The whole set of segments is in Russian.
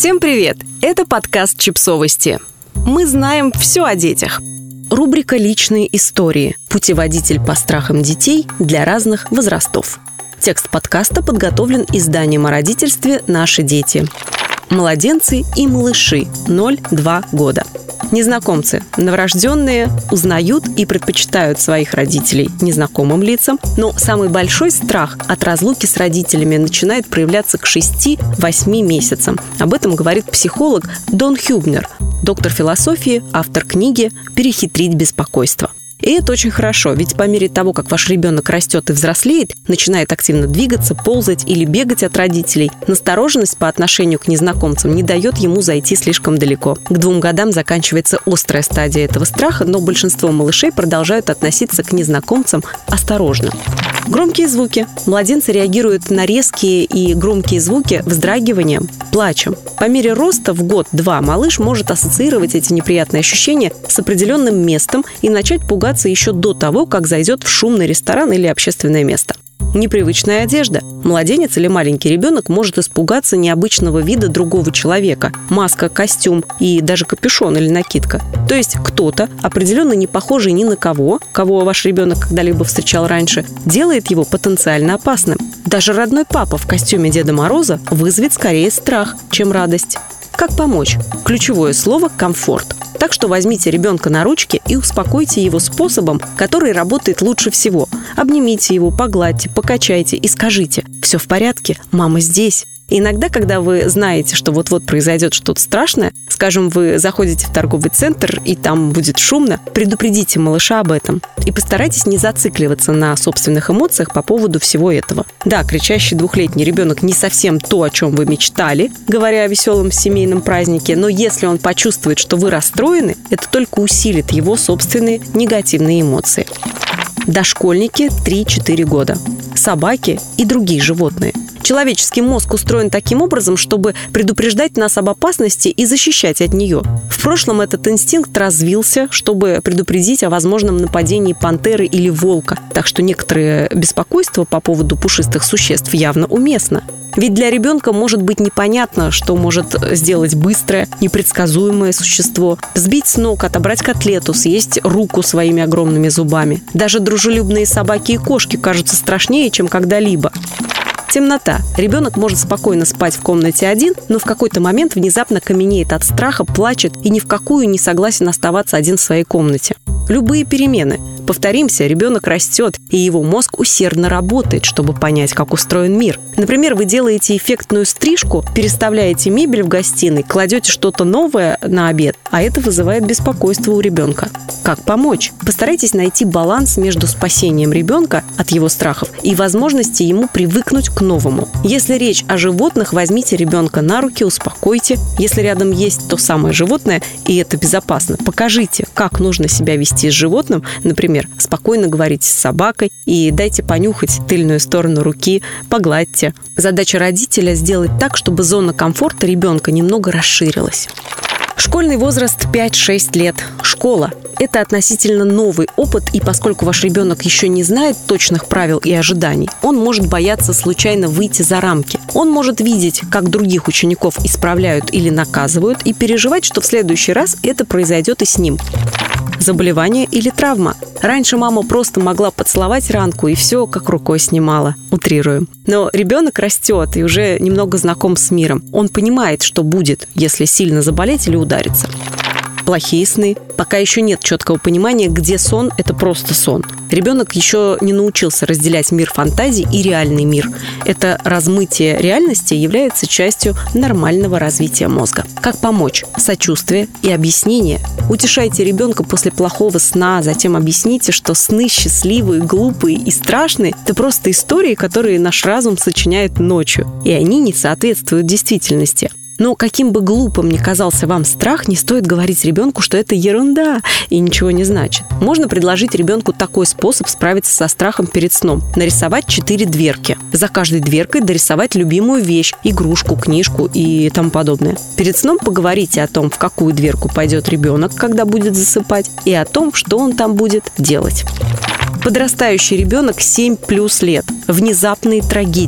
Всем привет! Это подкаст «Чипсовости». Мы знаем все о детях. Рубрика «Личные истории». Путеводитель по страхам детей для разных возрастов. Текст подкаста подготовлен изданием о родительстве «Наши дети». Младенцы и малыши 0-2 года. Незнакомцы, новорожденные, узнают и предпочитают своих родителей незнакомым лицам, но самый большой страх от разлуки с родителями начинает проявляться к 6-8 месяцам. Об этом говорит психолог Дон Хюбнер, доктор философии, автор книги «Перехитрить беспокойство». И это очень хорошо, ведь по мере того, как ваш ребенок растет и взрослеет, начинает активно двигаться, ползать или бегать от родителей, настороженность по отношению к незнакомцам не дает ему зайти слишком далеко. К 2 годам заканчивается острая стадия этого страха, но большинство малышей продолжают относиться к незнакомцам осторожно. Громкие звуки. Младенцы реагируют на резкие и громкие звуки вздрагиванием, плачем. По мере роста в год-два малыш может ассоциировать эти неприятные ощущения с определенным местом и начать пугаться еще до того, как зайдет в шумный ресторан или общественное место. Непривычная одежда. Младенец или маленький ребенок может испугаться необычного вида другого человека. Маска, костюм и даже капюшон или накидка. То есть кто-то, определенно не похожий ни на кого ваш ребенок когда-либо встречал раньше, делает его потенциально опасным. Даже родной папа в костюме Деда Мороза вызовет скорее страх, чем радость. Как помочь? Ключевое слово – комфорт. Так что возьмите ребенка на ручки и успокойте его способом, который работает лучше всего. Обнимите его, погладьте, покачайте и скажите: «Все в порядке, мама здесь». Иногда, когда вы знаете, что вот-вот произойдет что-то страшное, скажем, вы заходите в торговый центр и там будет шумно, предупредите малыша об этом. И постарайтесь не зацикливаться на собственных эмоциях по поводу всего этого. Да, кричащий 2-летний ребенок не совсем то, о чем вы мечтали, говоря о веселом семейном празднике, но если он почувствует, что вы расстроены, это только усилит его собственные негативные эмоции. Дошкольники 3-4 года. Собаки и другие животные. Человеческий мозг устроен таким образом, чтобы предупреждать нас об опасности и защищать от нее. В прошлом этот инстинкт развился, чтобы предупредить о возможном нападении пантеры или волка, так что некоторое беспокойство по поводу пушистых существ явно уместно. Ведь для ребенка может быть непонятно, что может сделать быстрое, непредсказуемое существо. Сбить с ног, отобрать котлету, съесть руку своими огромными зубами. Даже дружелюбные собаки и кошки кажутся страшнее, чем когда-либо. Темнота. Ребенок может спокойно спать в комнате один, но в какой-то момент внезапно каменеет от страха, плачет и ни в какую не согласен оставаться один в своей комнате. Любые перемены. Повторимся, ребенок растет, и его мозг усердно работает, чтобы понять, как устроен мир. Например, вы делаете эффектную стрижку, переставляете мебель в гостиной, кладете что-то новое на обед, а это вызывает беспокойство у ребенка. Как помочь? Постарайтесь найти баланс между спасением ребенка от его страхов и возможностью ему привыкнуть к новому. Если речь о животных, возьмите ребенка на руки, успокойте. Если рядом есть то самое животное, и это безопасно, покажите, как нужно себя вести с животным, например, спокойно говорите с собакой и дайте понюхать тыльную сторону руки, погладьте. Задача родителя сделать так, чтобы зона комфорта ребенка немного расширилась. Школьный возраст 5-6 лет. Школа. Это относительно новый опыт, и поскольку ваш ребенок еще не знает точных правил и ожиданий, он может бояться случайно выйти за рамки. Он может видеть, как других учеников исправляют или наказывают, и переживать, что в следующий раз это произойдет и с ним. Заболевание или травма. Раньше мама просто могла поцеловать ранку, и все как рукой снимала. Утрируем. Но ребенок растет и уже немного знаком с миром. Он понимает, что будет, если сильно заболеть или удариться. Плохие сны. Пока еще нет четкого понимания, где сон – это просто сон. Ребенок еще не научился разделять мир фантазий и реальный мир. Это размытие реальности является частью нормального развития мозга. Как помочь? Сочувствие и объяснение. Утешайте ребенка после плохого сна, затем объясните, что сны счастливые, глупые и страшные – это просто истории, которые наш разум сочиняет ночью, и они не соответствуют действительности. Но каким бы глупым ни казался вам страх, не стоит говорить ребенку, что это ерунда и ничего не значит. Можно предложить ребенку такой способ справиться со страхом перед сном. Нарисовать 4 дверки. За каждой дверкой дорисовать любимую вещь, игрушку, книжку и тому подобное. Перед сном поговорите о том, в какую дверку пойдет ребенок, когда будет засыпать, и о том, что он там будет делать. Подрастающий ребенок 7+ лет. Внезапные трагедии.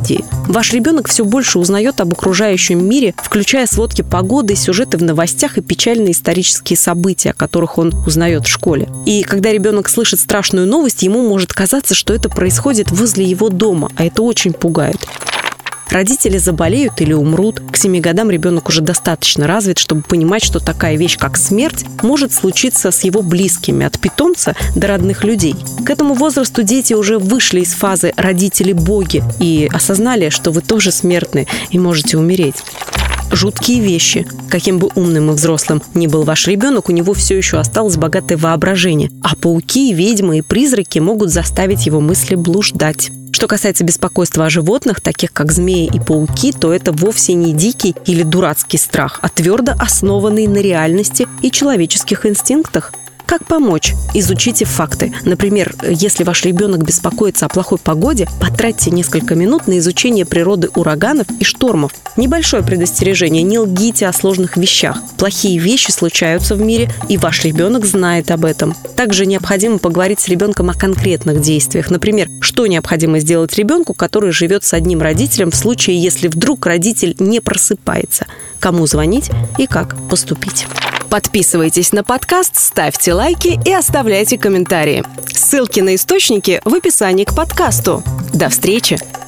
Ваш ребенок все больше узнает об окружающем мире, включая сводки погоды, сюжеты в новостях и печальные исторические события, о которых он узнает в школе. И когда ребенок слышит страшную новость, ему может казаться, что это происходит возле его дома, а это очень пугает. Родители заболеют или умрут. К 7 годам ребенок уже достаточно развит, чтобы понимать, что такая вещь, как смерть, может случиться с его близкими, от питомца до родных людей. К этому возрасту дети уже вышли из фазы «родители-боги» и осознали, что вы тоже смертны и можете умереть. Жуткие вещи. Каким бы умным и взрослым ни был ваш ребенок, у него все еще осталось богатое воображение. А пауки, ведьмы и призраки могут заставить его мысли блуждать. Что касается беспокойства о животных, таких как змеи и пауки, то это вовсе не дикий или дурацкий страх, а твердо основанный на реальности и человеческих инстинктах. Как помочь? Изучите факты. Например, если ваш ребенок беспокоится о плохой погоде, потратьте несколько минут на изучение природы ураганов и штормов. Небольшое предостережение: не лгите о сложных вещах. Плохие вещи случаются в мире, и ваш ребенок знает об этом. Также необходимо поговорить с ребенком о конкретных действиях. Например, что необходимо сделать ребенку, который живет с одним родителем в случае, если вдруг родитель не просыпается. Кому звонить и как поступить. Подписывайтесь на подкаст, ставьте лайки и оставляйте комментарии. Ссылки на источники в описании к подкасту. До встречи!